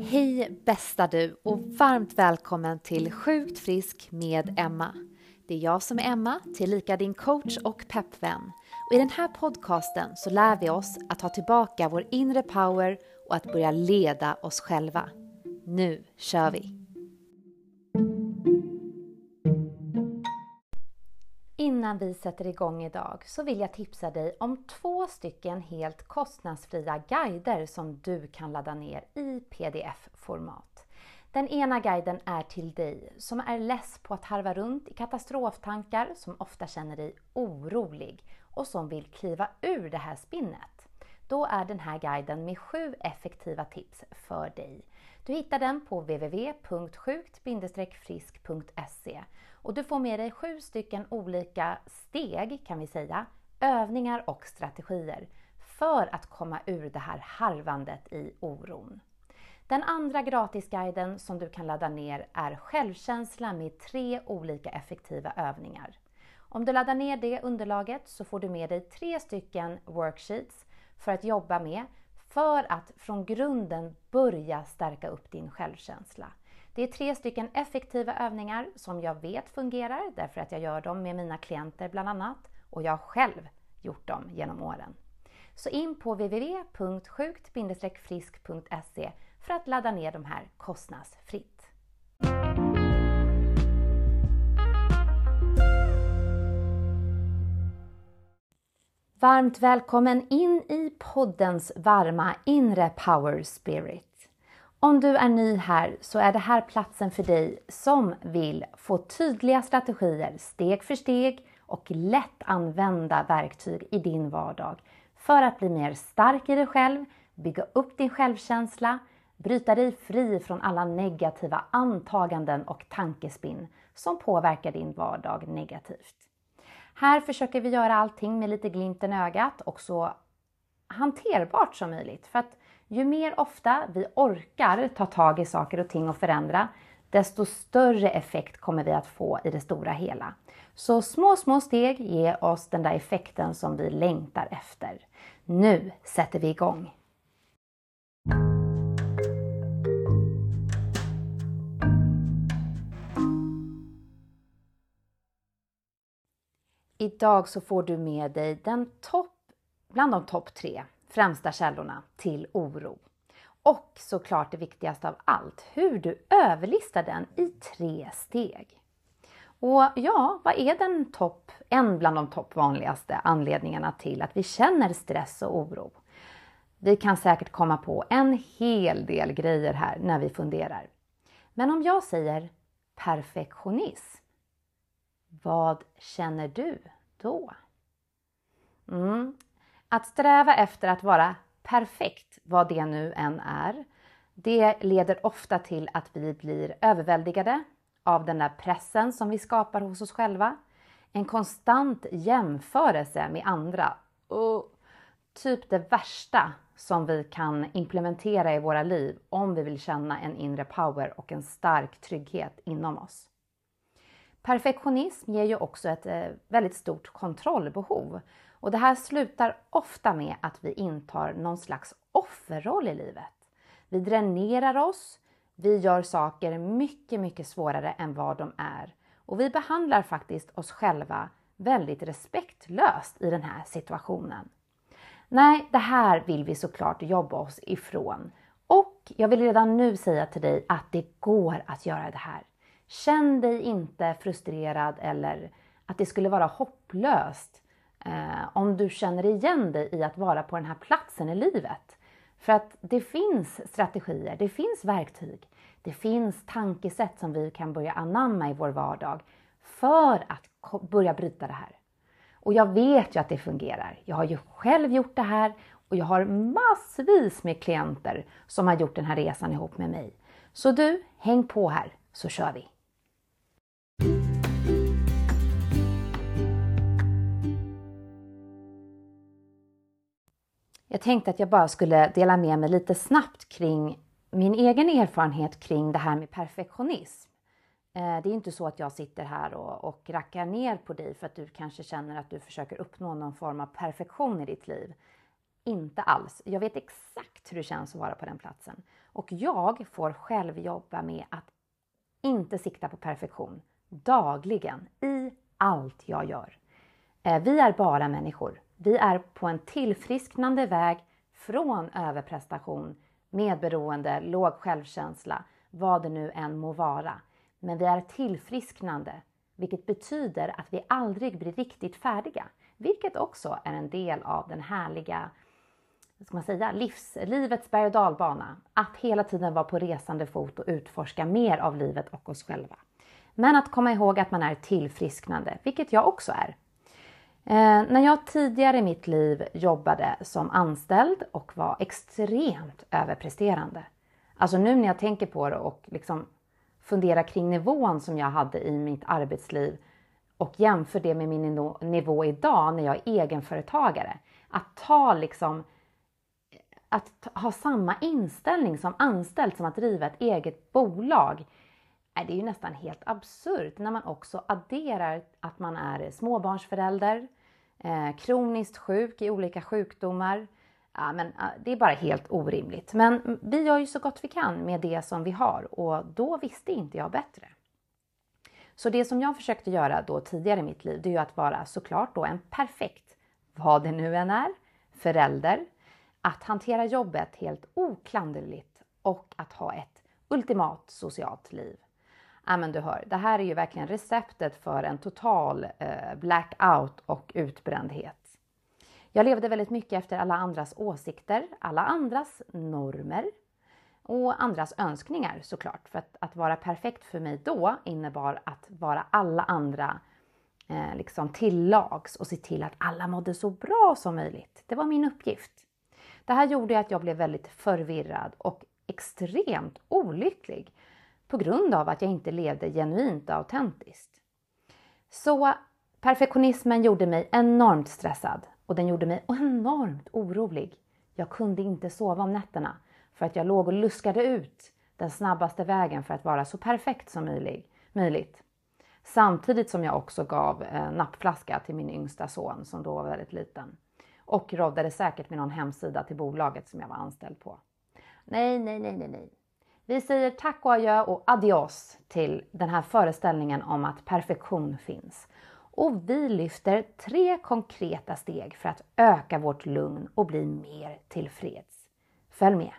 Hej bästa du och varmt välkommen till Sjukt frisk med Emma. Det är jag som är Emma, tillika din coach och peppvän. Och i den här podcasten så lär vi oss att ta tillbaka vår inre power och att börja leda oss själva. Nu kör vi! Innan vi sätter igång idag så vill jag tipsa dig om 2 stycken helt kostnadsfria guider som du kan ladda ner i pdf-format. Den ena guiden är till dig som är less på att harva runt i katastroftankar, som ofta känner dig orolig och som vill kliva ur det här spinnet. Då är den här guiden med 7 effektiva tips för dig. Du hittar den på www.sjukt-frisk.se och du får med dig 7 stycken olika steg, kan vi säga, övningar och strategier för att komma ur det här harvandet i oron. Den andra gratisguiden som du kan ladda ner är självkänsla med 3 olika effektiva övningar. Om du laddar ner det underlaget så får du med dig 3 stycken worksheets för att jobba med, för att från grunden börja stärka upp din självkänsla. Det är 3 stycken effektiva övningar som jag vet fungerar därför att jag gör dem med mina klienter bland annat, och jag har själv gjort dem genom åren. Så in på www.sjukt-frisk.se för att ladda ner de här kostnadsfritt. Varmt välkommen in i poddens varma inre power spirit. Om du är ny här så är det här platsen för dig som vill få tydliga strategier steg för steg och lätt använda verktyg i din vardag för att bli mer stark i dig själv, bygga upp din självkänsla, bryta dig fri från alla negativa antaganden och tankespinn som påverkar din vardag negativt. Här försöker vi göra allting med lite glimten i ögat och så hanterbart som möjligt. För att ju mer ofta vi orkar ta tag i saker och ting och förändra, desto större effekt kommer vi att få i det stora hela. Så små steg ger oss den där effekten som vi längtar efter. Nu sätter vi igång! Idag så får du med dig bland de topp 3 främsta källorna till oro. Och såklart det viktigaste av allt, hur du överlistar den i 3 steg. Och ja, vad är en bland de topp vanligaste anledningarna till att vi känner stress och oro? Vi kan säkert komma på en hel del grejer här när vi funderar. Men om jag säger perfektionism, vad känner du då? Att sträva efter att vara perfekt, vad det nu än är, det leder ofta till att vi blir överväldigade av den där pressen som vi skapar hos oss själva. En konstant jämförelse med andra och typ det värsta som vi kan implementera i våra liv om vi vill känna en inre power och en stark trygghet inom oss. Perfektionism ger ju också ett väldigt stort kontrollbehov. Och det här slutar ofta med att vi intar någon slags offerroll i livet. Vi dränerar oss, vi gör saker mycket svårare än vad de är. Och vi behandlar faktiskt oss själva väldigt respektlöst i den här situationen. Nej, det här vill vi såklart jobba oss ifrån. Och jag vill redan nu säga till dig att det går att göra det här. Känn dig inte frustrerad eller att det skulle vara hopplöst om du känner igen dig i att vara på den här platsen i livet. För att det finns strategier, det finns verktyg, det finns tankesätt som vi kan börja anamma i vår vardag för att börja bryta det här. Och jag vet ju att det fungerar. Jag har ju själv gjort det här och jag har massvis med klienter som har gjort den här resan ihop med mig. Så du, häng på här så kör vi! Jag tänkte att jag bara skulle dela med mig lite snabbt kring min egen erfarenhet kring det här med perfektionism. Det är inte så att jag sitter här och rackar ner på dig för att du kanske känner att du försöker uppnå någon form av perfektion i ditt liv. inte alls. Jag vet exakt hur det känns att vara på den platsen. Och jag får själv jobba med att inte sikta på perfektion dagligen i allt jag gör. Vi är bara människor. Vi är på en tillfrisknande väg från överprestation, medberoende, låg självkänsla, vad det nu än må vara. Men vi är tillfrisknande, vilket betyder att vi aldrig blir riktigt färdiga. Vilket också är en del av den härliga, vad ska man säga, livets berg- och dalbana. Att hela tiden vara på resande fot och utforska mer av livet och oss själva. Men att komma ihåg att man är tillfrisknande, vilket jag också är. När jag tidigare i mitt liv jobbade som anställd och var extremt överpresterande. Alltså nu när jag tänker på det och liksom funderar kring nivån som jag hade i mitt arbetsliv och jämför det med min nivå idag när jag är egenföretagare. Att ha samma inställning som anställd som att driva ett eget bolag. Det är ju nästan helt absurt när man också adderar att man är småbarnsförälder, kroniskt sjuk i olika sjukdomar. Det är bara helt orimligt. Men vi gör ju så gott vi kan med det som vi har och då visste inte jag bättre. Så det som jag försökte göra då tidigare i mitt liv, det är ju att vara såklart då en perfekt, vad det nu än är, förälder. Att hantera jobbet helt oklanderligt och att ha ett ultimat socialt liv. Men du hör, det här är ju verkligen receptet för en total blackout och utbrändhet. Jag levde väldigt mycket efter alla andras åsikter, alla andras normer och andras önskningar såklart. För att vara perfekt för mig då innebar att vara alla andra till lags och se till att alla mådde så bra som möjligt. Det var min uppgift. Det här gjorde att jag blev väldigt förvirrad och extremt olycklig på grund av att jag inte levde genuint och autentiskt. Så perfektionismen gjorde mig enormt stressad och den gjorde mig enormt orolig. Jag kunde inte sova om nätterna för att jag låg och luskade ut den snabbaste vägen för att vara så perfekt som möjligt. Samtidigt som jag också gav nappflaska till min yngsta son som då var väldigt liten. Och roddade säkert med någon hemsida till bolaget som jag var anställd på. Nej. Vi säger tack och adjö och adios till den här föreställningen om att perfektion finns. Och vi lyfter 3 konkreta steg för att öka vårt lugn och bli mer tillfreds. Följ med!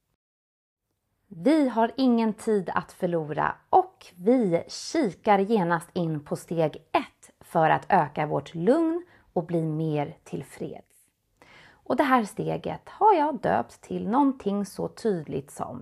Vi har ingen tid att förlora och vi kikar genast in på steg 1 för att öka vårt lugn och bli mer tillfreds. Och det här steget har jag döpt till någonting så tydligt som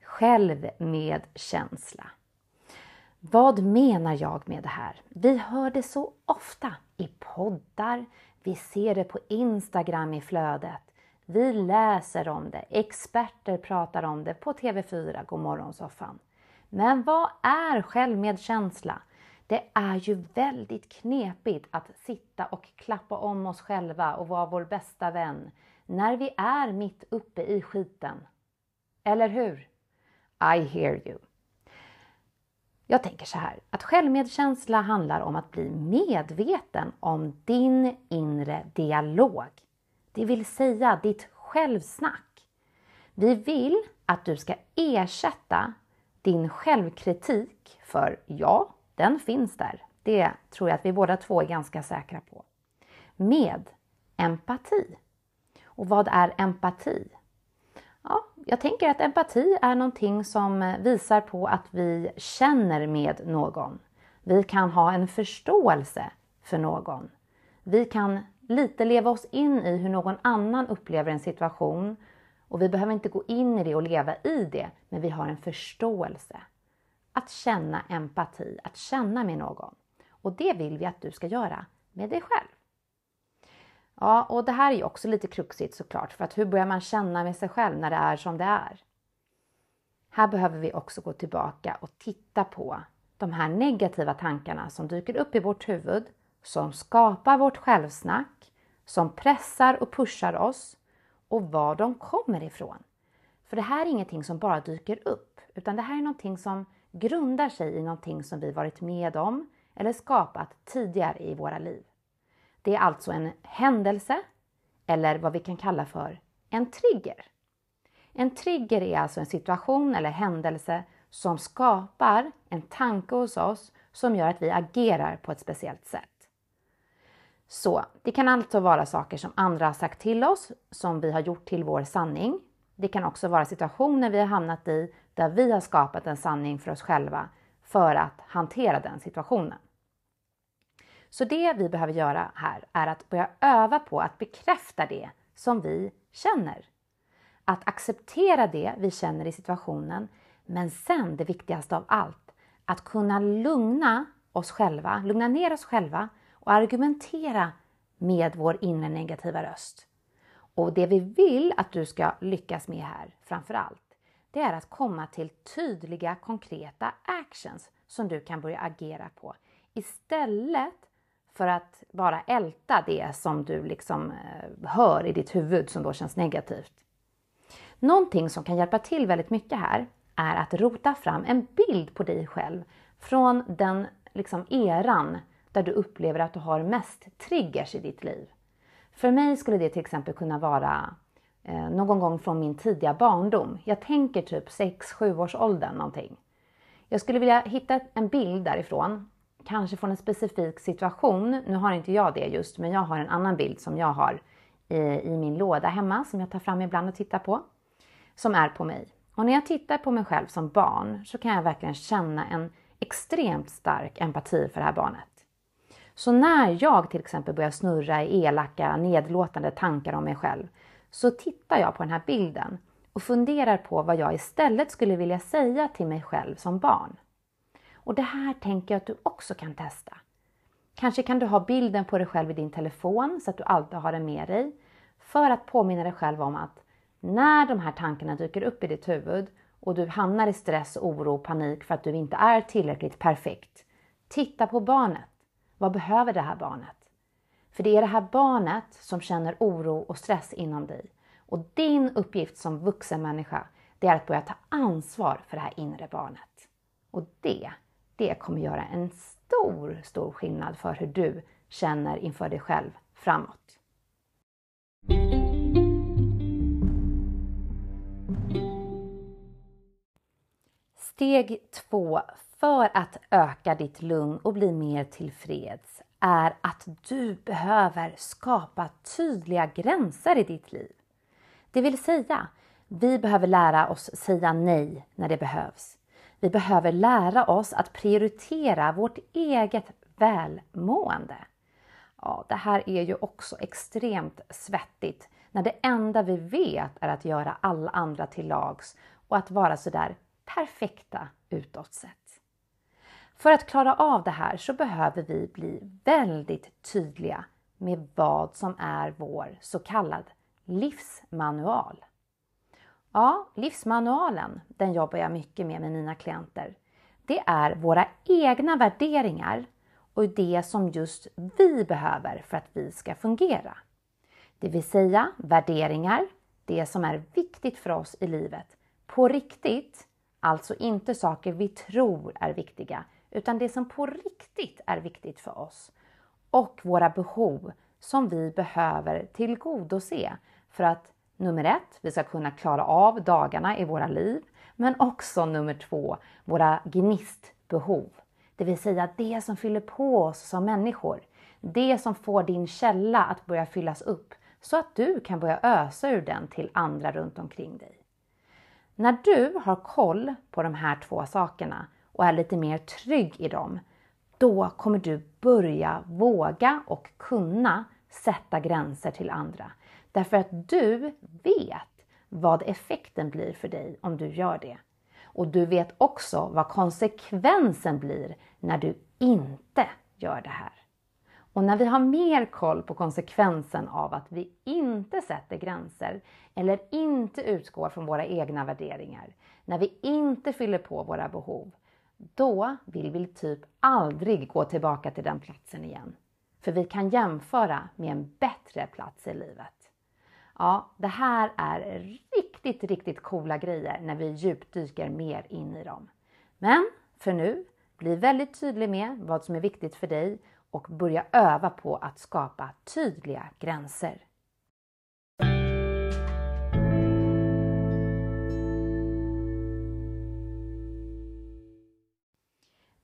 självmedkänsla. Vad menar jag med det här? Vi hör det så ofta i poddar, vi ser det på Instagram i flödet, vi läser om det, experter pratar om det på TV4, Godmorgonsoffan. Men vad är självmedkänsla? Det är ju väldigt knepigt att sitta och klappa om oss själva och vara vår bästa vän när vi är mitt uppe i skiten. Eller hur? I hear you. Jag tänker så här, att självmedkänsla handlar om att bli medveten om din inre dialog. Det vill säga ditt självsnack. Vi vill att du ska ersätta din självkritik för den finns där. Det tror jag att vi båda två är ganska säkra på. Med empati. Och vad är empati? Ja, jag tänker att empati är någonting som visar på att vi känner med någon. Vi kan ha en förståelse för någon. Vi kan lite leva oss in i hur någon annan upplever en situation. Och vi behöver inte gå in i det och leva i det, men vi har en förståelse. Att känna empati, att känna med någon. Och det vill vi att du ska göra med dig själv. Ja, och det här är ju också lite kruxigt såklart. För att hur börjar man känna med sig själv när det är som det är? Här behöver vi också gå tillbaka och titta på de här negativa tankarna som dyker upp i vårt huvud. Som skapar vårt självsnack. Som pressar och pushar oss. Och var de kommer ifrån. För det här är ingenting som bara dyker upp. Utan det här är någonting som grundar sig i någonting som vi varit med om. Eller skapat tidigare i våra liv. Det är alltså en händelse, eller vad vi kan kalla för en trigger. En trigger är alltså en situation eller händelse som skapar en tanke hos oss som gör att vi agerar på ett speciellt sätt. Så det kan alltså vara saker som andra har sagt till oss, som vi har gjort till vår sanning. Det kan också vara situationer vi har hamnat i där vi har skapat en sanning för oss själva för att hantera den situationen. Så det vi behöver göra här är att börja öva på att bekräfta det som vi känner. Att acceptera det vi känner i situationen, men sen det viktigaste av allt, att kunna lugna ner oss själva och argumentera med vår inre negativa röst. Och det vi vill att du ska lyckas med här framför allt, det är att komma till tydliga, konkreta actions som du kan börja agera på. Istället för att bara älta det som du hör i ditt huvud som då känns negativt. Någonting som kan hjälpa till väldigt mycket här är att rota fram en bild på dig själv från den eran där du upplever att du har mest triggers i ditt liv. För mig skulle det till exempel kunna vara någon gång från min tidiga barndom. Jag tänker typ 6-7 års åldern någonting. Jag skulle vilja hitta en bild därifrån. Kanske från en specifik situation. Nu har inte jag det just, men jag har en annan bild som jag har i min låda hemma. Som jag tar fram ibland och tittar på. Som är på mig. Och när jag tittar på mig själv som barn så kan jag verkligen känna en extremt stark empati för det här barnet. Så när jag till exempel börjar snurra i elaka, nedlåtande tankar om mig själv, så tittar jag på den här bilden och funderar på vad jag istället skulle vilja säga till mig själv som barn. Och det här tänker jag att du också kan testa. Kanske kan du ha bilden på dig själv i din telefon så att du alltid har den med dig, för att påminna dig själv om att när de här tankarna dyker upp i ditt huvud och du hamnar i stress, oro och panik för att du inte är tillräckligt perfekt, titta på barnet. Vad behöver det här barnet? För det är det här barnet som känner oro och stress inom dig. Och din uppgift som vuxen människa, det är att börja ta ansvar för det här inre barnet. Och det kommer göra en stor skillnad för hur du känner inför dig själv framåt. Steg 2 för att öka ditt lugn och bli mer tillfreds är att du behöver skapa tydliga gränser i ditt liv. Det vill säga, vi behöver lära oss säga nej när det behövs. Vi behöver lära oss att prioritera vårt eget välmående. Ja, det här är ju också extremt svettigt när det enda vi vet är att göra alla andra till lags och att vara sådär perfekta utåt sett. För att klara av det här så behöver vi bli väldigt tydliga med vad som är vår så kallad livsmanual. Ja, livsmanualen, den jobbar jag mycket med mina klienter. Det är våra egna värderingar och det som just vi behöver för att vi ska fungera. Det vill säga värderingar, det som är viktigt för oss i livet. På riktigt, alltså inte saker vi tror är viktiga, utan det som på riktigt är viktigt för oss. Och våra behov som vi behöver tillgodose för att nummer 1, vi ska kunna klara av dagarna i våra liv. Men också nummer 2, våra gnistbehov. Det vill säga det som fyller på oss som människor. Det som får din källa att börja fyllas upp så att du kan börja ösa ur den till andra runt omkring dig. När du har koll på de här 2 sakerna och är lite mer trygg i dem, då kommer du börja våga och kunna sätta gränser till andra. Därför att du vet vad effekten blir för dig om du gör det. Och du vet också vad konsekvensen blir när du inte gör det här. Och när vi har mer koll på konsekvensen av att vi inte sätter gränser eller inte utgår från våra egna värderingar, när vi inte fyller på våra behov, då vill vi typ aldrig gå tillbaka till den platsen igen. För vi kan jämföra med en bättre plats i livet. Ja, det här är riktigt coola grejer när vi djupdyker mer in i dem. Men för nu, bli väldigt tydlig med vad som är viktigt för dig och börja öva på att skapa tydliga gränser.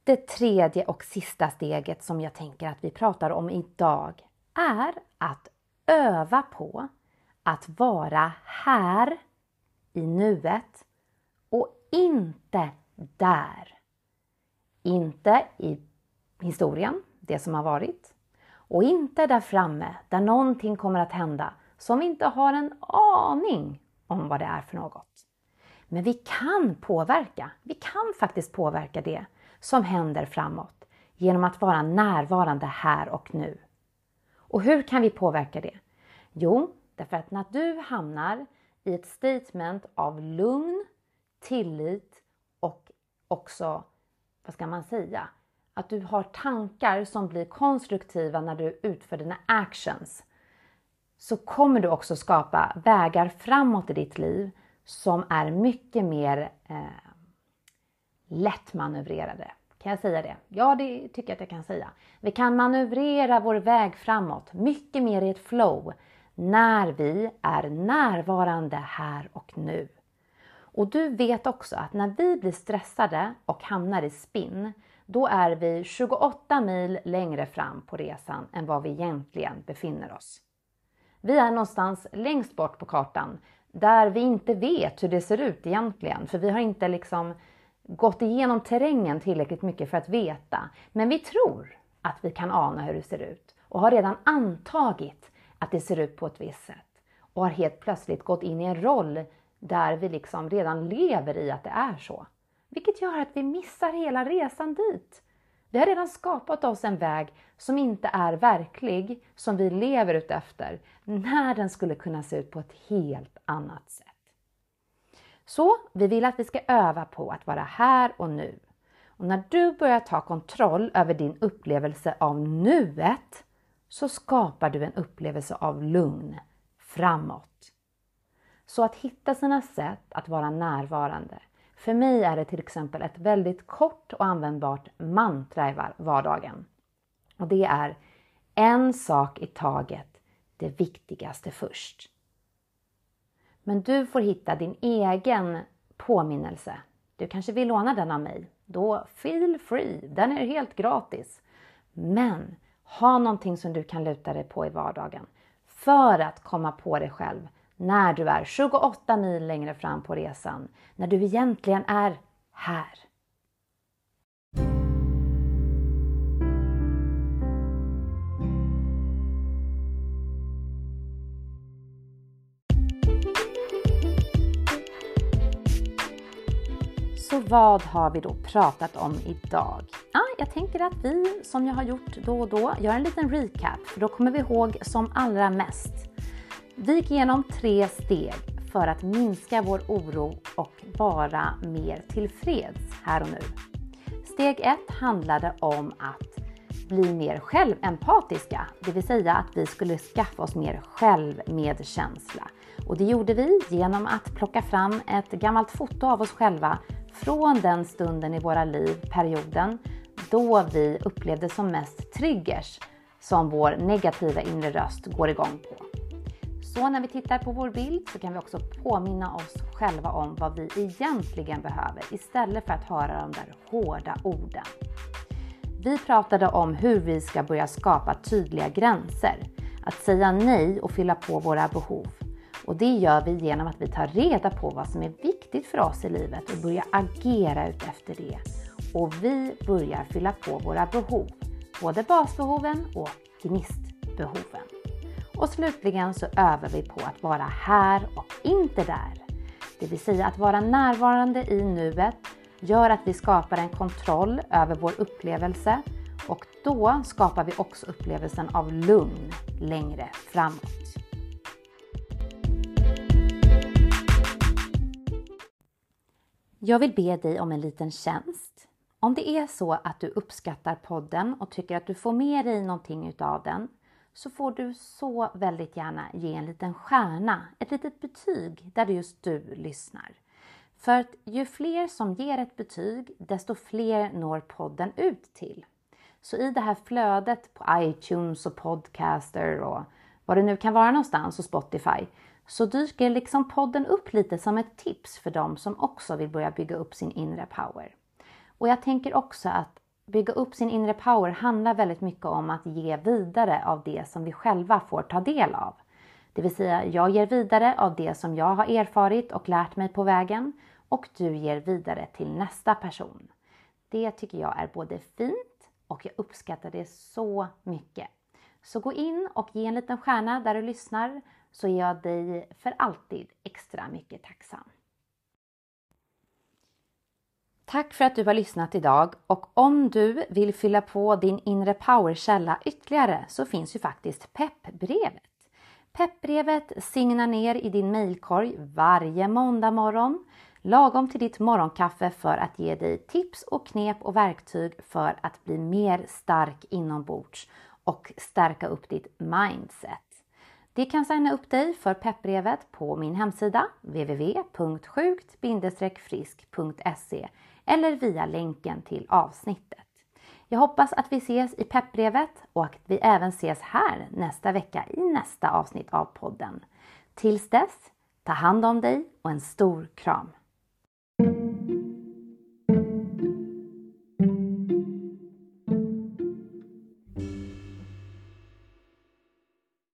Det tredje och sista steget som jag tänker att vi pratar om idag är att öva på att vara här i nuet och inte där. Inte i historien, det som har varit, och inte där framme där någonting kommer att hända som vi inte har en aning om vad det är för något. Men vi kan påverka. Vi kan faktiskt påverka det som händer framåt genom att vara närvarande här och nu. Och hur kan vi påverka det? Jo, därför att när du hamnar i ett statement av lugn, tillit och också, vad ska man säga, att du har tankar som blir konstruktiva när du utför dina actions, så kommer du också skapa vägar framåt i ditt liv som är mycket mer lättmanövrerade. Kan jag säga det? Ja, det tycker jag att jag kan säga. Vi kan manövrera vår väg framåt mycket mer i ett flow när vi är närvarande här och nu. Och du vet också att när vi blir stressade och hamnar i spinn, då är vi 28 mil längre fram på resan än vad vi egentligen befinner oss. Vi är någonstans längst bort på kartan där vi inte vet hur det ser ut egentligen. För vi har inte gått igenom terrängen tillräckligt mycket för att veta. Men vi tror att vi kan ana hur det ser ut. Och har redan antagit att det ser ut på ett visst sätt. Och har helt plötsligt gått in i en roll där vi redan lever i att det är så. Vilket gör att vi missar hela resan dit. Vi har redan skapat oss en väg som inte är verklig, som vi lever ut efter, när den skulle kunna se ut på ett helt annat sätt. Så vi vill att vi ska öva på att vara här och nu. Och när du börjar ta kontroll över din upplevelse av nuet, så skapar du en upplevelse av lugn framåt. Så att hitta sina sätt att vara närvarande. För mig är det till exempel ett väldigt kort och användbart mantra i vardagen. Och det är: en sak i taget, det viktigaste först. Men du får hitta din egen påminnelse. Du kanske vill låna den av mig. Då feel free, den är helt gratis. Men ha någonting som du kan luta dig på i vardagen. För att komma på dig själv när du är 28 mil längre fram på resan. När du egentligen är här. Så vad har vi då pratat om idag? Jag tänker att vi, som jag har gjort då och då, gör en liten recap. För då kommer vi ihåg som allra mest. Vi gick igenom 3 steg för att minska vår oro och vara mer tillfreds här och nu. Steg 1 handlade om att bli mer självempatiska. Det vill säga att vi skulle skaffa oss mer självmedkänsla. Och det gjorde vi genom att plocka fram ett gammalt foto av oss själva från den stunden i våra liv, perioden, då vi upplevde som mest triggers som vår negativa inre röst går igång på. Så när vi tittar på vår bild så kan vi också påminna oss själva om vad vi egentligen behöver istället för att höra de där hårda orden. Vi pratade om hur vi ska börja skapa tydliga gränser, att säga nej och fylla på våra behov. Och det gör vi genom att vi tar reda på vad som är viktigt för oss i livet och börjar agera ut efter det. Och vi börjar fylla på våra behov, både basbehoven och gnistbehoven. Och slutligen så övar vi på att vara här och inte där. Det vill säga att vara närvarande i nuet gör att vi skapar en kontroll över vår upplevelse. Och då skapar vi också upplevelsen av lugn längre framåt. Jag vill be dig om en liten tjänst. Om det är så att du uppskattar podden och tycker att du får med dig någonting utav den, så får du så väldigt gärna ge en liten stjärna, ett litet betyg där just du lyssnar. För att ju fler som ger ett betyg, desto fler når podden ut till. Så i det här flödet på iTunes och Podcaster och vad det nu kan vara någonstans och Spotify, så dyker podden upp lite som ett tips för dem som också vill börja bygga upp sin inre power. Och jag tänker också att bygga upp sin inre power handlar väldigt mycket om att ge vidare av det som vi själva får ta del av. Det vill säga, jag ger vidare av det som jag har erfarit och lärt mig på vägen och du ger vidare till nästa person. Det tycker jag är både fint och jag uppskattar det så mycket. Så gå in och ge en liten stjärna där du lyssnar så är jag dig för alltid extra mycket tacksam. Tack för att du har lyssnat idag och om du vill fylla på din inre powerkälla ytterligare så finns ju faktiskt peppbrevet. Peppbrevet signar ner i din mejlkorg varje måndag morgon, lagom till ditt morgonkaffe för att ge dig tips och knep och verktyg för att bli mer stark inombords och stärka upp ditt mindset. Du kan signa upp dig för peppbrevet på min hemsida www.sjukt-frisk.se eller via länken till avsnittet. Jag hoppas att vi ses i peppbrevet och att vi även ses här nästa vecka i nästa avsnitt av podden. Tills dess, ta hand om dig och en stor kram.